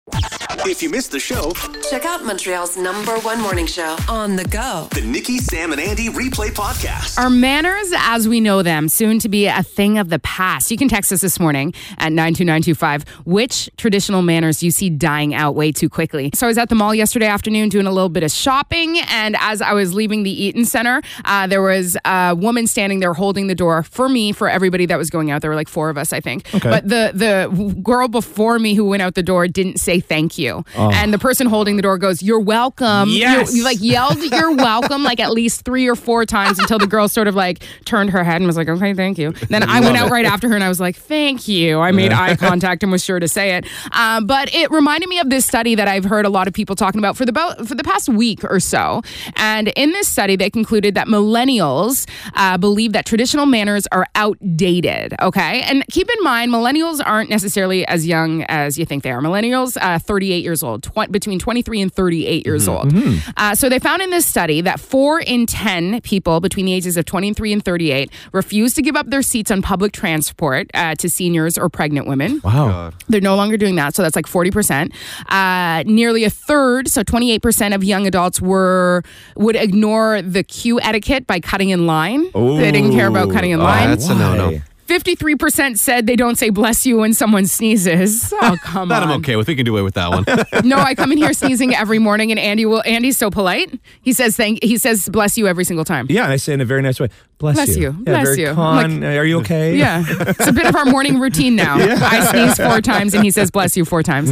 If you missed the show, check out Montreal's #1 morning show on the go. The Nikki, Sam, and Andy Replay Podcast. Are manners as we know them soon to be a thing of the past? You can text us this morning at 92925. Which traditional manners do you see dying out way too quickly? So I was at the mall yesterday afternoon doing a little bit of shopping, and as I was leaving the Eaton Center, there was a woman standing there holding the door for me, for everybody that was going out. There were like 4 of us, I think. Okay. But the girl before me who went out the door didn't say thank you. Oh. And the person holding the door goes, "You're welcome." Yes. You like yelled, "You're welcome," like at least 3 or 4 times until the girl sort of like turned her head and was like, "Okay, thank you." Then I went out right after her and I was like, "Thank you." I made eye contact and was sure to say it. But it reminded me of this study that I've heard a lot of people talking about for the past week or so. And in this study, they concluded that millennials believe that traditional manners are outdated. Okay, and keep in mind, millennials aren't necessarily as young as you think they are. Millennials, 38 years old, between 23 and 38 years old. So they found in this study that 4 in 10 people between the ages of 23 and 38 refuse to give up their seats on public transport to seniors or pregnant women. Wow. They're no longer doing that, so that's like 40%. Nearly a third, so 28% of young adults would ignore the queue etiquette by cutting in line. They didn't care about cutting in line. That's a no-no. 53% said they don't say bless you when someone sneezes. Oh, come That on. I'm okay with. We can do away with that one. No, I come in here sneezing every morning, and Andy's so polite. He says bless you every single time. Yeah, and I say in a very nice way, bless you. Yeah, Bless very you. Con, are you okay? Yeah, it's a bit of our morning routine now. I sneeze 4 times, and he says bless you 4 times.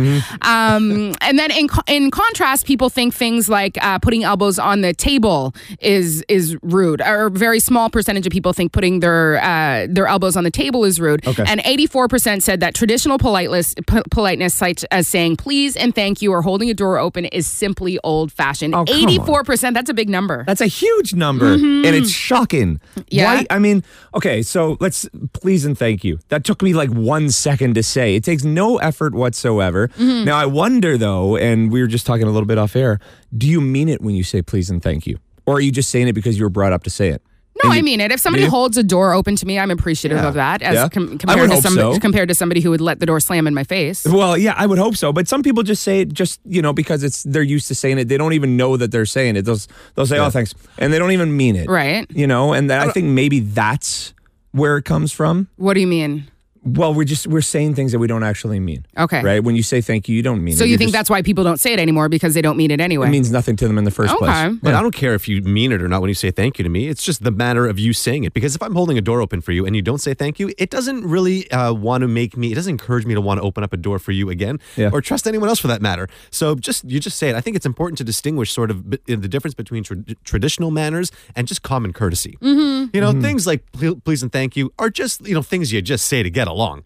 And then in contrast, people think things like putting elbows on the table is rude. Or a very small percentage of people think putting their elbows on the table is rude. Okay. And 84% said that traditional politeness, such as saying please and thank you or holding a door open, is simply old-fashioned. Oh, come 84%, that's a big number. That's a huge number, and it's shocking. Yeah. Why? I mean, okay, so let's please and thank you. That took me like 1 second to say. It takes no effort whatsoever. Now, I wonder, though, and we were just talking a little bit off air, do you mean it when you say please and thank you? Or are you just saying it because you were brought up to say it? No, I mean it. If somebody holds a door open to me, I'm appreciative of that as I would hope so. compared to somebody who would let the door slam in my face. Well, yeah, I would hope so. But some people just say it just, because they're used to saying it. They don't even know that they're saying it. They'll say, oh, thanks. And they don't even mean it. Right. And I think maybe that's where it comes from. What do you mean? Well, we're saying things that we don't actually mean. Okay. Right? When you say thank you don't mean it. So you think that's why people don't say it anymore, because they don't mean it anyway? It means nothing to them in the first place. But I don't care if you mean it or not when you say thank you to me. It's just the manner of you saying it. Because if I'm holding a door open for you and you don't say thank you, it doesn't really it doesn't encourage me to want to open up a door for you again or trust anyone else for that matter. So you just say it. I think it's important to distinguish sort of the difference between traditional manners and just common courtesy. Things like please and thank you are just, things you just say to get along.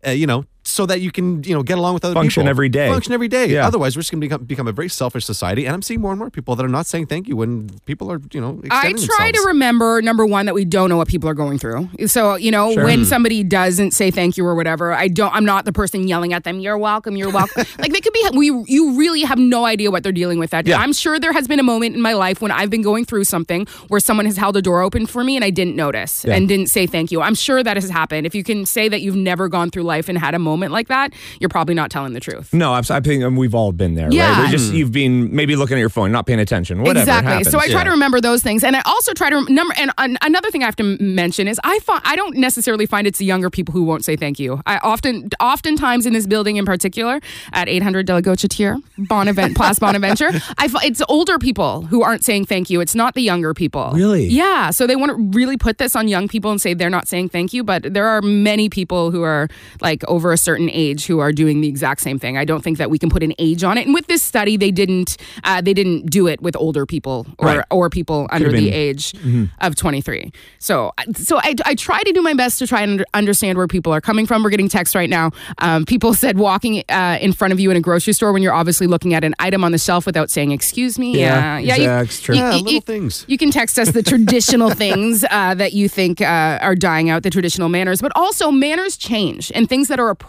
So that you can, get along with other Function people. every day. Function every day. Yeah. Otherwise, we're just going to become a very selfish society. And I'm seeing more and more people that are not saying thank you when people are, extending I try themselves. to remember, number one, that we don't know what people are going through. So, when somebody doesn't say thank you or whatever, I'm not the person yelling at them, you're welcome. Like they could be, you really have no idea what they're dealing with that day. Yeah. I'm sure there has been a moment in my life when I've been going through something where someone has held a door open for me and I didn't notice and didn't say thank you. I'm sure that has happened. If you can say that you've never gone through life and had a moment like that, you're probably not telling the truth. No, I think we've all been there, Yeah. right? You've been maybe looking at your phone, not paying attention, whatever. Exactly. It happens. So I try to remember those things, and I also try to remember. And another thing I have to mention is I don't necessarily find it's the younger people who won't say thank you. I oftentimes in this building in particular at 800 de la Gauchetière, Place Bonaventure, it's older people who aren't saying thank you. It's not the younger people. Really? Yeah. So they want to really put this on young people and say they're not saying thank you, but there are many people who are like over a certain age who are doing the exact same thing. I don't think that we can put an age on it. And with this study, they didn't do it with older people or people under the age of 23. So I try to do my best to try and understand where people are coming from. We're getting texts right now. People said walking in front of you in a grocery store when you're obviously looking at an item on the shelf without saying excuse me. Yeah. It's true. Little things. You can text us the traditional things that you think are dying out, the traditional manners, but also manners change, and things that are appropriate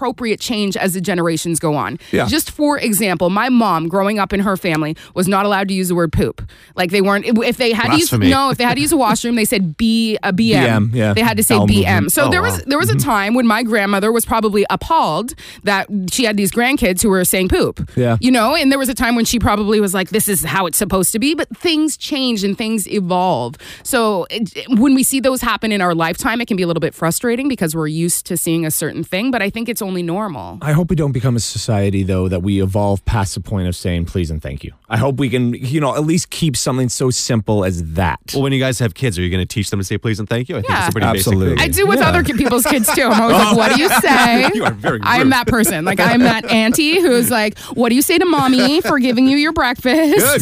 appropriate change as the generations go on. Yeah. Just for example, my mom, growing up in her family, was not allowed to use the word poop. Like they weren't, if they had Blasphemy. if they had to use a washroom, they said BM. BM, yeah. They had to say Bowel BM. movement. So there was a time when my grandmother was probably appalled that she had these grandkids who were saying poop. Yeah. You know, and there was a time when she probably was like, this is how it's supposed to be, but things change and things evolve. So when we see those happen in our lifetime, it can be a little bit frustrating because we're used to seeing a certain thing, but I think it's only normal. I hope we don't become a society, though, that we evolve past the point of saying please and thank you. I hope we can, at least keep something so simple as that. Well, when you guys have kids, are you going to teach them to say please and thank you? I think it's a pretty absolutely. basic I do with other people's kids too. I'm always like, what do you say? You are very I am rude. that person. Like, I'm that auntie who's like, what do you say to mommy for giving you your breakfast? Good.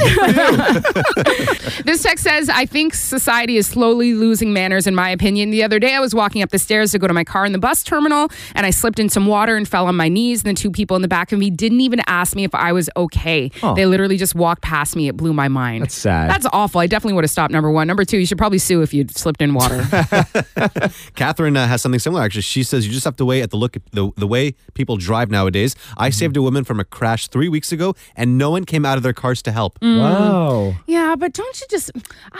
This text says, I think society is slowly losing manners, in my opinion. The other day, I was walking up the stairs to go to my car in the bus terminal, and I slipped in some water and fell on my knees. And the two people in the back of me didn't even ask me if I was okay. Oh. They literally just walked past me. It blew my mind. That's sad. That's awful. I definitely would have stopped, number one. Number two, you should probably sue if you'd slipped in water. Catherine has something similar, actually. She says you just have to wait at the way people drive nowadays. I saved a woman from a crash 3 weeks ago, and no one came out of their cars to help. Wow. Yeah, but don't you just,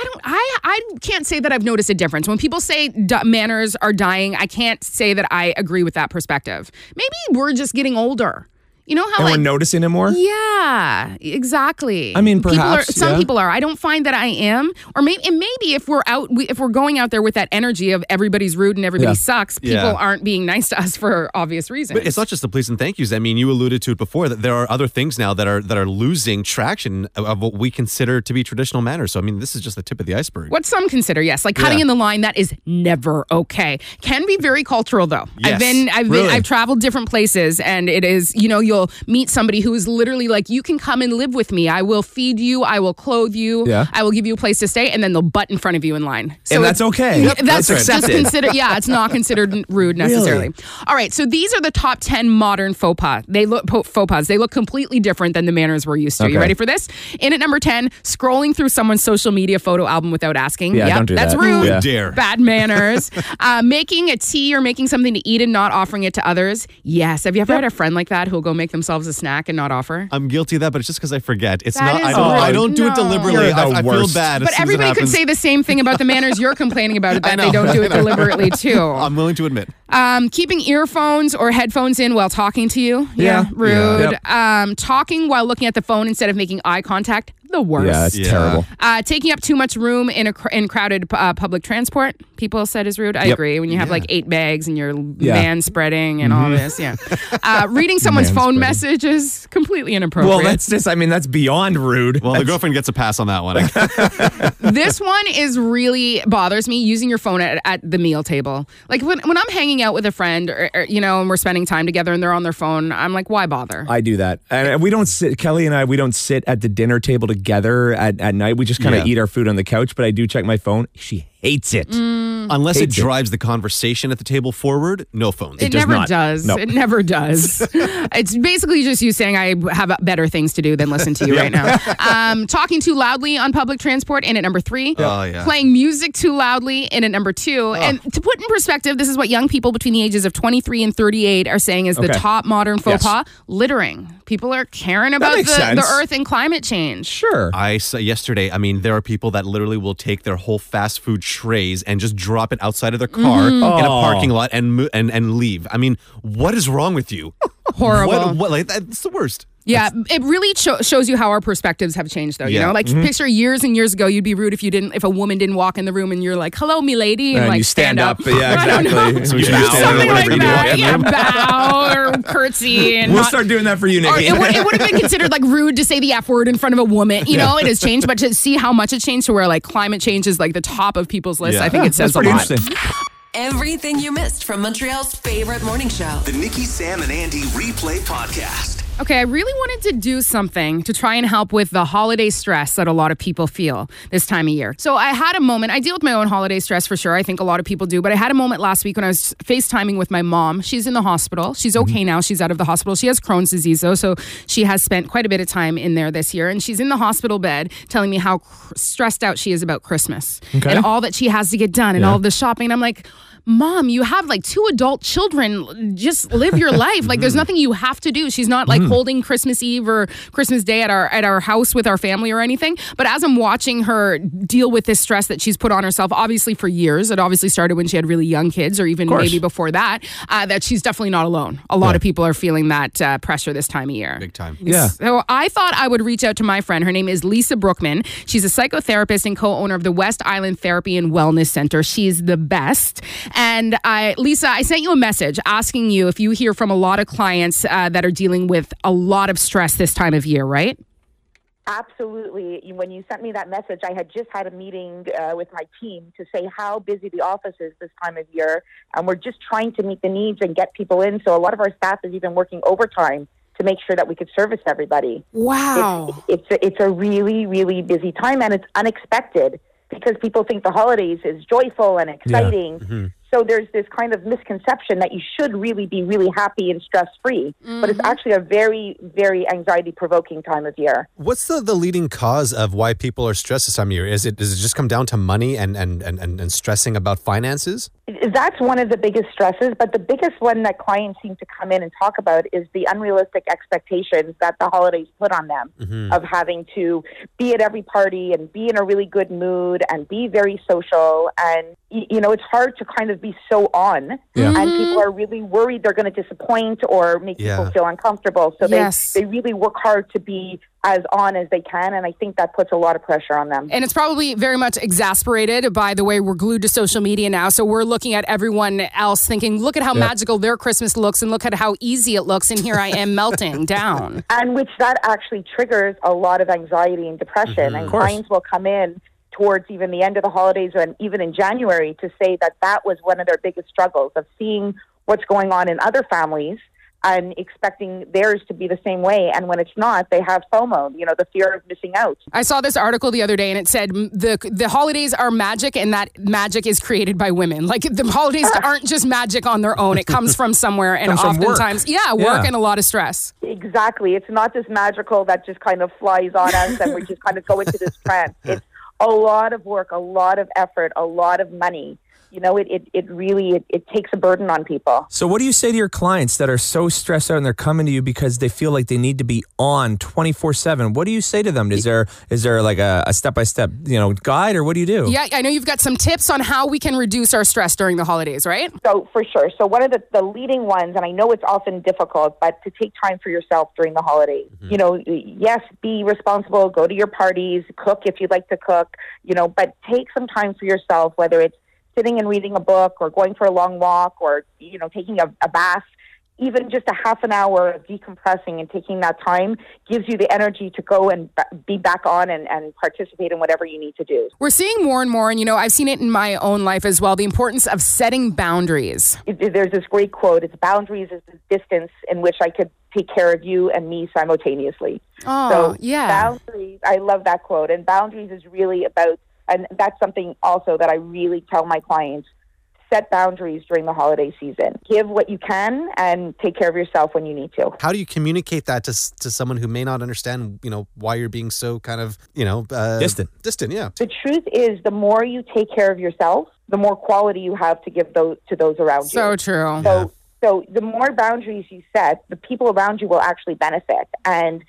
I can't say that I've noticed a difference. When people say manners are dying, I can't say that I agree with that perspective. Maybe we're just getting older. You know how And we're noticing it more? Yeah, exactly. I mean, perhaps, some yeah. people are. I don't find that I am. Or maybe if we're out, if we're going out there with that energy of everybody's rude and everybody Yeah. sucks, people Yeah. aren't being nice to us for obvious reasons. But it's not just the please and thank yous. I mean, you alluded to it before that there are other things now that are losing traction of what we consider to be traditional manners. So, I mean, this is just the tip of the iceberg. What some consider, yes, like cutting Yeah. in the line, that is never okay. Can be very cultural though. Yes. I've traveled different places, and it is, you'll meet somebody who is literally like, you can come and live with me. I will feed you. I will clothe you. Yeah. I will give you a place to stay, and then they'll butt in front of you in line. So And that's okay. That's That's just accepted. considered. Yeah, it's not considered rude necessarily. All right, so these are the top 10 modern faux pas. They look completely different than the manners we're used to. You Okay. ready for this? In at number 10, scrolling through someone's social media photo album without asking. Yeah, Yep, don't do that's that. rude. Yeah. Dare. Bad manners. Making a tea or making something to eat and not offering it to others. Yes. Have you ever had a friend like that who'll go make themselves a snack and not offer? I'm guilty of that, but it's just because I forget. It's That not. is I don't rude. do it No. deliberately. You're the I feel worst. bad. as But soon as it everybody could happens. say the same thing about the manners you're complaining about, it, I that know. they don't do it I know. deliberately too. I'm willing to admit. Keeping earphones or headphones in while talking to you. Yeah. Rude. Yeah. Talking while looking at the phone instead of making eye contact. The worst. Yeah, that's Yeah. terrible. Taking up too much room in crowded public transport, people said is rude. I Yep. agree. When you have like 8 bags and you're Yeah. man spreading and all this, yeah. Reading someone's phone Man-spreading. message is completely inappropriate. Well, that's beyond rude. Well, the girlfriend gets a pass on that one. This one is really bothers me, using your phone at the meal table. Like when I'm hanging out with a friend or, and we're spending time together and they're on their phone, I'm like, why bother? I do that. And we don't sit, Kelly and I, we don't sit at the dinner table together at night. We just kind of Yeah. eat our food on the couch, but I do check my phone. She hates it. Unless it Hates it. drives the conversation at the table forward, no phones. It does never not. does. No. It never does. It's basically just you saying I have better things to do than listen to you right now. Talking too loudly on public transport in at number 3. Oh, yeah. Playing music too loudly in at number 2. And to put in perspective, this is what young people between the ages of 23 and 38 are saying is the Okay. top modern faux Yes. pas. Littering. People are caring about makes the sense. earth and climate change. Sure. I saw yesterday, I mean, there are people that literally will take their whole fast food trays and just drop it outside of their car in a Oh. parking lot and leave. I mean, what is wrong with you? Horrible. What like that's the worst. Yeah, it really shows you how our perspectives have changed, though. You Yeah. know, like picture years and years ago, you'd be rude if a woman didn't walk in the room and you're like, "Hello, me lady," and like you stand up. I Yeah, don't know. exactly. So we should bow. stand Something or like whatever you do. that. Yeah, bow or curtsy. And We'll not- start doing that for you, Or Nikki. it would have been considered like rude to say the F word in front of a woman. You know, it has changed, but to see how much it changed to where like climate change is like the top of people's lists, Yeah. I think it says That's a pretty lot. interesting. Everything you missed from Montreal's favorite morning show. The Nikki, Sam, and Andy Replay Podcast. Okay, I really wanted to do something to try and help with the holiday stress that a lot of people feel this time of year. So I had a moment. I deal with my own holiday stress for sure. I think a lot of people do. But I had a moment last week when I was FaceTiming with my mom. She's in the hospital. She's okay now. She's out of the hospital. She has Crohn's disease, though. So she has spent quite a bit of time in there this year. And she's in the hospital bed telling me how stressed out she is about Christmas. Okay. And all that she has to get done and all of the shopping. And I'm like, Mom, you have like 2 adult children. Just live your life. Like there's nothing you have to do. She's not like holding Christmas Eve or Christmas Day at our house with our family or anything. But as I'm watching her deal with this stress that she's put on herself, obviously for years, it obviously started when she had really young kids or even maybe before that, that she's definitely not alone. A lot of people are feeling that pressure this time of year. Big time. Yeah. So I thought I would reach out to my friend. Her name is Lisa Brookman. She's a psychotherapist and co-owner of the West Island Therapy and Wellness Center. She's the best. And Lisa, I sent you a message asking you if you hear from a lot of clients that are dealing with a lot of stress this time of year, right? Absolutely. When you sent me that message, I had just had a meeting with my team to say how busy the office is this time of year. And we're just trying to meet the needs and get people in. So a lot of our staff is even working overtime to make sure that we could service everybody. Wow. It's a really, really busy time, and it's unexpected because people think the holidays is joyful and exciting. Yeah. Mm-hmm. So there's this kind of misconception that you should really be really happy and stress-free. But it's actually a very, very anxiety-provoking time of year. What's the leading cause of why people are stressed this time of year? Does it just come down to money and stressing about finances? That's one of the biggest stresses, but the biggest one that clients seem to come in and talk about is the unrealistic expectations that the holidays put on them of having to be at every party and be in a really good mood and be very social. And, you know, it's hard to kind of be so on, and people are really worried they're going to disappoint or make people feel uncomfortable. So they really work hard to be as on as they can, and I think that puts a lot of pressure on them. And it's probably very much exasperated by the way we're glued to social media now. So we're looking at everyone else thinking, look at how magical their Christmas looks and look at how easy it looks, and here I am melting down. And which that actually triggers a lot of anxiety and depression. And clients will come in towards even the end of the holidays and even in January to say that that was one of their biggest struggles, of seeing what's going on in other families and expecting theirs to be the same way. And when it's not, they have FOMO, you know, the fear of missing out. I saw this article the other day and it said the holidays are magic, and that magic is created by women. Like the holidays aren't just magic on their own. It comes from somewhere, and oftentimes, work and a lot of stress. Exactly. It's not just magical that just kind of flies on us and we just kind of go into this trance. It's a lot of work, a lot of effort, a lot of money. You know, it really takes a burden on people. So what do you say to your clients that are so stressed out and they're coming to you because they feel like they need to be on 24/7? What do you say to them? Is there like a step-by-step, guide, or what do you do? Yeah, I know you've got some tips on how we can reduce our stress during the holidays, right? So for sure. So one of the leading ones, and I know it's often difficult, but to take time for yourself during the holidays. You know, yes, be responsible, go to your parties, cook if you'd like to cook, but take some time for yourself, whether it's sitting and reading a book or going for a long walk or, taking a bath. Even just a half an hour of decompressing and taking that time gives you the energy to go and be back on and participate in whatever you need to do. We're seeing more and more, and, I've seen it in my own life as well, the importance of setting boundaries. There's this great quote, it's boundaries is the distance in which I could take care of you and me simultaneously. Oh, yeah. Boundaries, I love that quote. And boundaries is really about, and that's something also that I really tell my clients, set boundaries during the holiday season. Give what you can and take care of yourself when you need to. How do you communicate that to someone who may not understand, why you're being so kind of, distant? Distant, yeah. The truth is, the more you take care of yourself, the more quality you have to give to those around you. So true. So the more boundaries you set, the people around you will actually benefit. And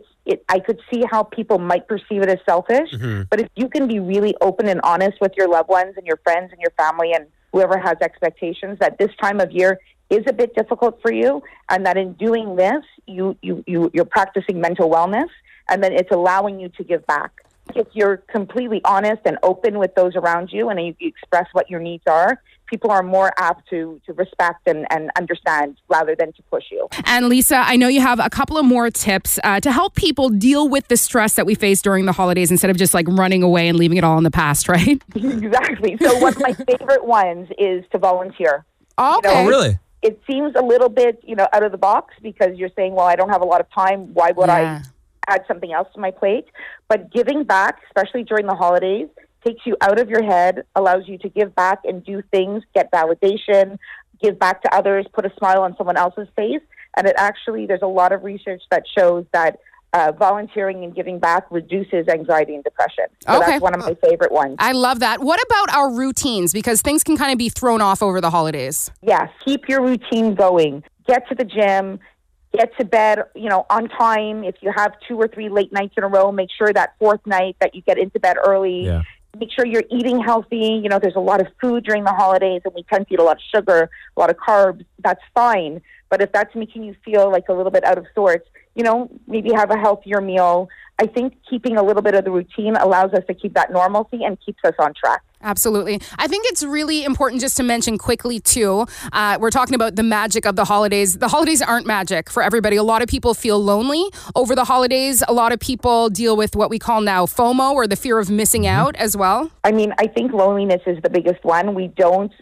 I could see how people might perceive it as selfish, but if you can be really open and honest with your loved ones and your friends and your family and whoever has expectations that this time of year is a bit difficult for you, and that in doing this, you're practicing mental wellness, and then it's allowing you to give back. If you're completely honest and open with those around you and you express what your needs are, people are more apt to respect and understand rather than to push you. And Lisa, I know you have a couple of more tips to help people deal with the stress that we face during the holidays instead of just like running away and leaving it all in the past, right? Exactly. So one of my favorite ones is to volunteer. Okay. Oh, really? It seems a little bit, out of the box because you're saying, well, I don't have a lot of time. Why would I add something else to my plate? But giving back, especially during the holidays, takes you out of your head, allows you to give back and do things, get validation, give back to others, put a smile on someone else's face. And it actually, there's a lot of research that shows that volunteering and giving back reduces anxiety and depression. So Okay. that's one of my favorite ones. I love that. What about our routines? Because things can kind of be thrown off over the holidays. Yes, keep your routine going. Get to the gym. Get to bed, on time. If you have 2 or 3 late nights in a row, make sure that fourth night that you get into bed early. Yeah. Make sure you're eating healthy. There's a lot of food during the holidays, and we tend to eat a lot of sugar, a lot of carbs. That's fine. But if that's making you feel like a little bit out of sorts, maybe have a healthier meal. I think keeping a little bit of the routine allows us to keep that normalcy and keeps us on track. Absolutely. I think it's really important just to mention quickly, too, we're talking about the magic of the holidays. The holidays aren't magic for everybody. A lot of people feel lonely over the holidays. A lot of people deal with what we call now FOMO, or the fear of missing out as well. I mean, I think loneliness is the biggest one. We don't,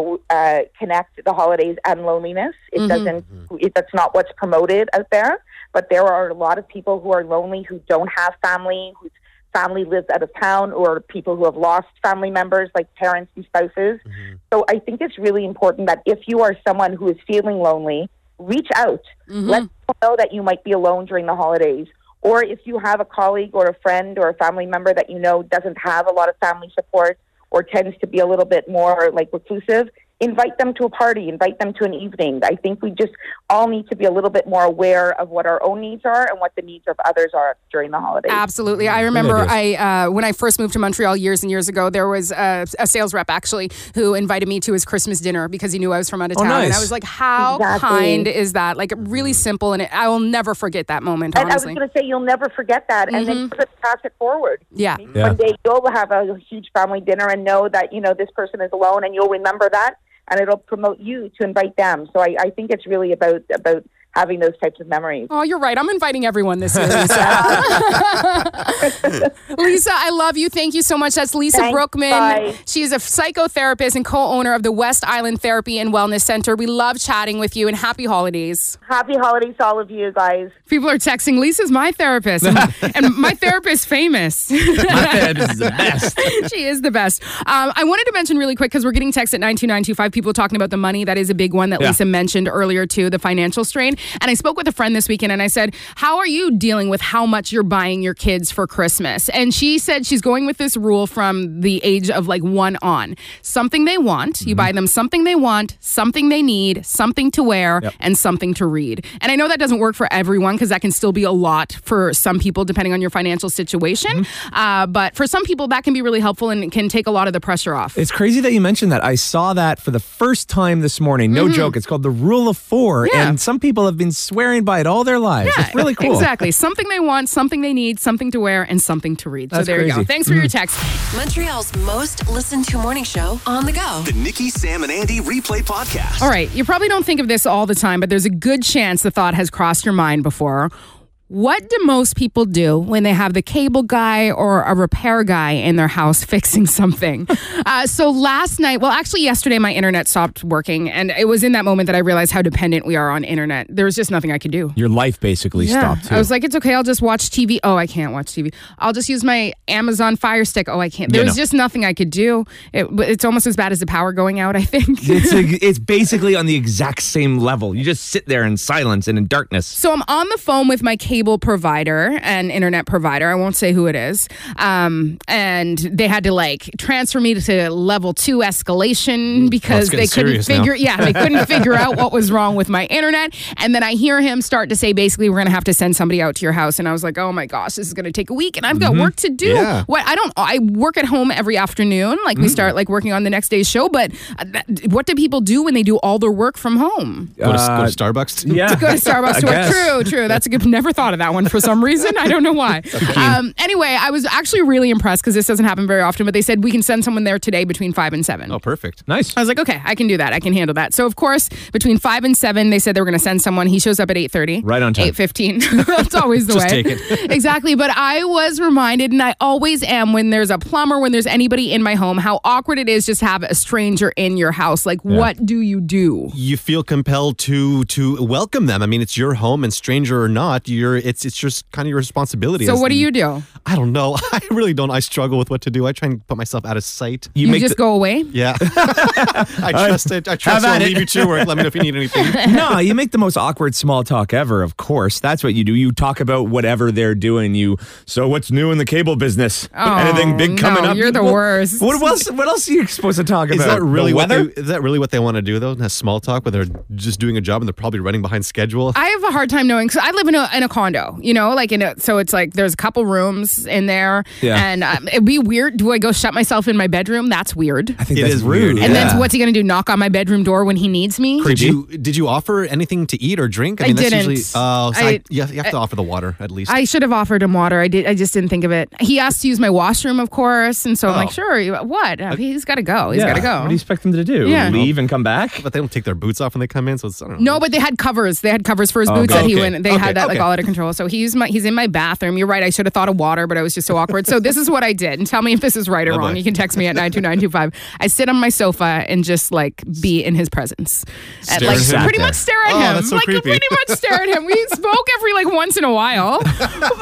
connect the holidays and loneliness. It doesn't, that's not what's promoted out there. But there are a lot of people who are lonely, who don't have family, whose family lives out of town, or people who have lost family members like parents and spouses. So I think it's really important that if you are someone who is feeling lonely, reach out. Let people know that you might be alone during the holidays. Or if you have a colleague or a friend or a family member that doesn't have a lot of family support or tends to be a little bit more like reclusive, invite them to a party, invite them to an evening. I think we just all need to be a little bit more aware of what our own needs are and what the needs of others are during the holidays. Absolutely. I remember when I first moved to Montreal years and years ago, there was a sales rep actually who invited me to his Christmas dinner because he knew I was from out of town. Nice. And I was like, how kind is that? Like, really simple. And I will never forget that moment, And honestly. I was going to say, you'll never forget that. And then pass it forward. Yeah. Maybe one day you'll have a huge family dinner and know that, this person is alone, and you'll remember that. And it'll promote you to invite them. So I think it's really about having those types of memories. Oh, you're right. I'm inviting everyone this year, Lisa. Lisa, I love you. Thank you so much. That's Lisa Brookman. Bye. She is a psychotherapist and co-owner of the West Island Therapy and Wellness Center. We love chatting with you, and happy holidays. Happy holidays to all of you guys. People are texting, Lisa's my therapist. And my therapist's famous. My therapist is the best. She is the best. I wanted to mention really quick, because we're getting texts at 92925, people talking about the money. That is a big one that Lisa mentioned earlier too, the financial strain. And I spoke with a friend this weekend, and I said, how are you dealing with how much you're buying your kids for Christmas? And she said she's going with this rule from the age of like 1 on. Something they want. You buy them something they want, something they need, something to wear, and something to read. And I know that doesn't work for everyone, because that can still be a lot for some people depending on your financial situation. But for some people, that can be really helpful and can take a lot of the pressure off. It's crazy that you mentioned that. I saw that for the first time this morning. No joke. It's called the Rule of 4. Yeah. And some people have been swearing by it all their lives. It's really cool. Exactly. Something they want, something they need, something to wear, and something to read. That's so there you go. crazy. Thanks for your text. Montreal's most listened to morning show on the go. The Nikki, Sam, and Andy Replay Podcast. All right. You probably don't think of this all the time, but there's a good chance the thought has crossed your mind before. What do most people do when they have the cable guy or a repair guy in their house fixing something? So last night, well, actually yesterday, my internet stopped working. And it was in that moment that I realized how dependent we are on internet. There was just nothing I could do. Your life basically stopped too. I was like, it's okay. I'll just watch TV. Oh, I can't watch TV. I'll just use my Amazon Fire Stick. Oh, I can't. There was just nothing I could do. It's almost as bad as the power going out, I think. It's basically on the exact same level. You just sit there in silence and in darkness. So I'm on the phone with my cable provider and internet provider. I won't say who it is. And they had to like transfer me to level 2 escalation because they couldn't figure out what was wrong with my internet. And then I hear him start to say, basically, we're going to have to send somebody out to your house. And I was like, oh my gosh, this is going to take a week and I've got work to do. Yeah. I work at home every afternoon. Like we start like working on the next day's show. But what do people do when they do all their work from home? Go to Starbucks? Yeah. Go to Starbucks to work. True. That's a good, never thought of that one for some reason. I don't know why. Anyway, I was actually really impressed because this doesn't happen very often, but they said we can send someone there today between 5 and 7. Oh, perfect. Nice. I was like, okay, I can do that. I can handle that. So, of course, between 5 and 7, they said they were going to send someone. He shows up at 8:30. Right on time. 8:15. That's always the Just way. take it. Exactly. But I was reminded, and I always am when there's a plumber, when there's anybody in my home, how awkward it is just to have a stranger in your house. Like, what do you do? You feel compelled to welcome them. I mean, it's your home, and stranger or not, you're sure it's just kind of your responsibility. So what do you do? I don't know. I really don't. I struggle with what to do. I try and put myself out of sight. You just go away? Yeah. I trust it. I trust I'll leave you to work. Let me know if you need anything. No, you make the most awkward small talk ever, of course. That's what you do. You talk about whatever they're doing. So what's new in the cable business? Anything big coming up? You're the worst. What else are you supposed to talk about? Is that really the weather? is that really what they want to do, though? That small talk where they're just doing a job and they're probably running behind schedule? I have a hard time knowing. So I live in a condo, so it's like there's a couple rooms in there. Yeah. And it'd be weird. Do I go shut myself in my bedroom? That's weird. I think It that's is rude. weird. And then what's he going to do? Knock on my bedroom door when he needs me? Did you offer anything to eat or drink? I didn't. Usually, you have to offer the water at least. I should have offered him water. I just didn't think of it. He asked to use my washroom, of course, and so I'm like, sure. What? He's got to go. He's got to go. What do you expect them to do? Yeah. Leave and come back? But they don't take their boots off when they come in, so it's, I don't know. No, but they had covers. They had covers for his boots that he went. They had that like all out of control. So he's in my bathroom. You're right. I should have thought of water, but I was just so awkward. So this is what I did. And tell me if this is right or wrong. You can text me at 92925. I sit on my sofa and just like be in his presence. And like pretty much stare at him. That's so like creepy. pretty much stare at him. We spoke every like once in a while. But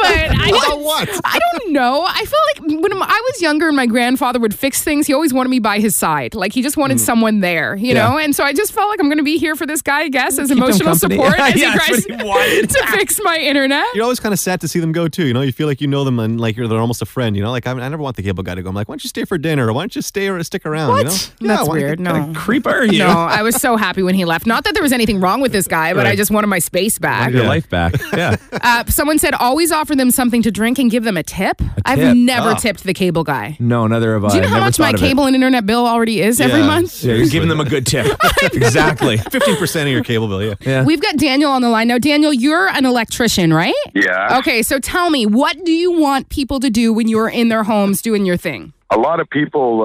I don't know. I feel like when I was younger and my grandfather would fix things, he always wanted me by his side. Like he just wanted someone there, you know? And so I just felt like I'm going to be here for this guy, I guess, as emotional support as he tries to fix my internet. You're always kind of sad to see them go too. You feel like you know them and like they're almost a friend. Like I never want the cable guy to go. I'm like, why don't you stay for dinner? Or why don't you stay or stick around? What? That's weird. No. Creep are you? No, I was so happy when he left. Not that there was anything wrong with this guy, but I just wanted my space back. Your life back. Yeah. Someone said always offer them something to drink and give them a tip. I've never tipped the cable guy. No, neither have I. Do you know how much my cable and internet bill already is every month? Yeah, you're giving them a good tip. Exactly. 15% of your cable bill, yeah. We've got Daniel on the line now. Daniel, you're an electrician, right? Yeah. Okay, so tell me, what do you want people to do when you're in their homes doing your thing? A lot of people,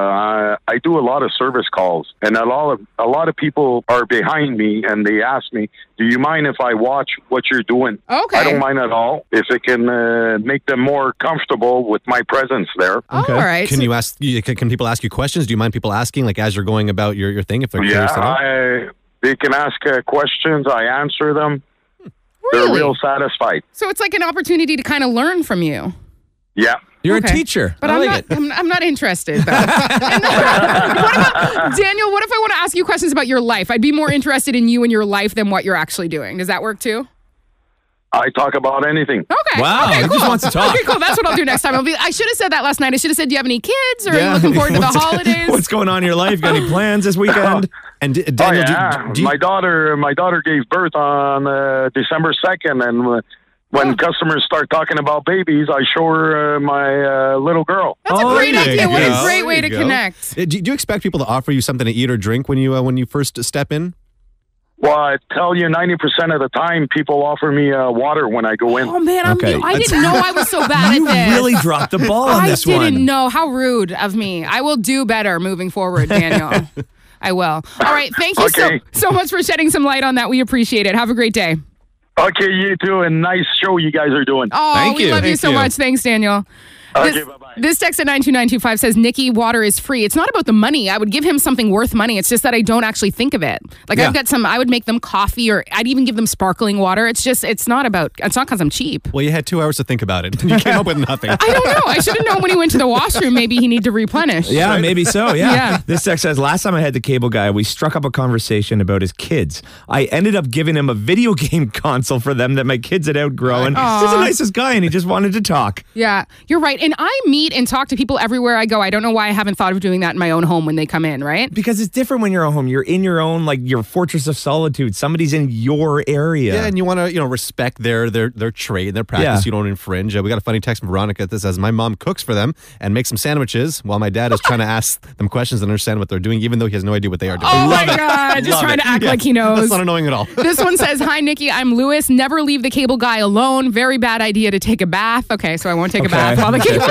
I do a lot of service calls, and a lot of people are behind me, and they ask me, "Do you mind if I watch what you're doing?" Okay. I don't mind at all if it can make them more comfortable with my presence there. Okay. All right. Can you ask? Can people ask you questions? Do you mind people asking, like as you're going about your thing, if they're curious to know? They can ask questions. I answer them. Really? They're real satisfied. So it's like an opportunity to kind of learn from you. Yeah. You're a teacher. But I'm not interested, though. What about, Daniel, what if I want to ask you questions about your life? I'd be more interested in you and your life than what you're actually doing. Does that work too? I talk about anything. Okay. Wow. Okay, He cool. just wants to talk. Okay, cool. That's what I'll do next time. I should have said that last night. I should have said, do you have any kids? Or are you looking forward to the holidays? What's going on in your life? Got any plans this weekend? And Daniel, my daughter gave birth on December 2nd, and when customers start talking about babies, I show her my little girl. That's a great idea. What a go. great way to There you go. connect. Do you expect people to offer you something to eat or drink when you first step in? Well, I tell you, 90% of the time, people offer me water when I go in. Oh, man, Okay. I didn't know I was so bad You at this. really dropped the ball on this one. I didn't know. How rude of me. I will do better moving forward, Daniel. I will. All right. Thank you so much for shedding some light on that. We appreciate it. Have a great day. Okay, you too, and nice show you guys are doing. Oh, Thank we you. love you Thank so you. much. Thanks, Daniel. Okay, bye-bye. This text at 92925 says, Nikki, water is free. It's not about the money. I would give him something worth money. It's just that I don't actually think of it. Like Yeah. I've got I would make them coffee, or I'd even give them sparkling water. It's not because I'm cheap. Well, you had 2 hours to think about it. You came up with nothing. I don't know. I should have known when he went to the washroom, maybe he need to replenish. Yeah, maybe so. Yeah. Yeah. This text says, last time I had the cable guy, we struck up a conversation about his kids. I ended up giving him a video game console for them that my kids had outgrown. He's the nicest guy, and he just wanted to talk. Yeah, you're right. And I meet and talk to people everywhere I go. I don't know why I haven't thought of doing that in my own home when they come in, right? Because it's different when you're at home. You're in your own, like, your fortress of solitude. Somebody's in your area. Yeah, and you want to, respect their trade, their practice. Yeah. You don't infringe. We got a funny text from Veronica that says, my mom cooks for them and makes some sandwiches while my dad is trying to ask them questions and understand what they're doing, even though he has no idea what they are doing. Oh my God, just trying to act like he knows. That's not annoying at all. This one says, hi, Nikki, I'm Lewis. Never leave the cable guy alone. Very bad idea to take a bath. Okay, so I won't take a bath while the cable Fair guy enough.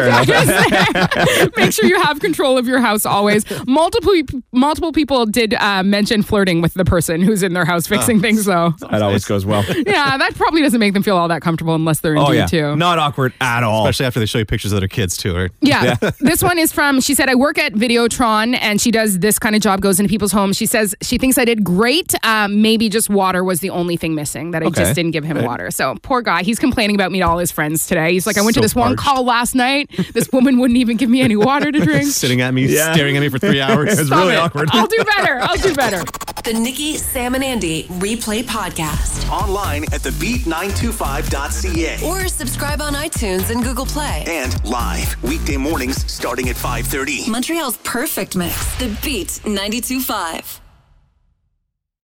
Make sure you have control of your house always. Multiple people did mention flirting with the person who's in their house fixing things, though. That always goes well. Yeah, that probably doesn't make them feel all that comfortable unless they're into you too. Not awkward at all. Especially after they show you pictures of their kids too, right? Yeah. This one is from, she said, I work at Videotron and she does this kind of job, goes into people's homes. She says she thinks I did great. Maybe just water was the only thing missing, that I just didn't give him water. So poor guy. He's complaining about me to all his friends today. He's like, I went to this one call last night. This woman wouldn't even give me any water to drink. Sitting at me, staring at me for 3 hours. It's really awkward. I'll do better. The Nikki, Sam, and Andy Replay Podcast. Online at thebeat925.ca. Or subscribe on iTunes and Google Play. And live weekday mornings starting at 5:30. Montreal's perfect mix. The Beat 92.5.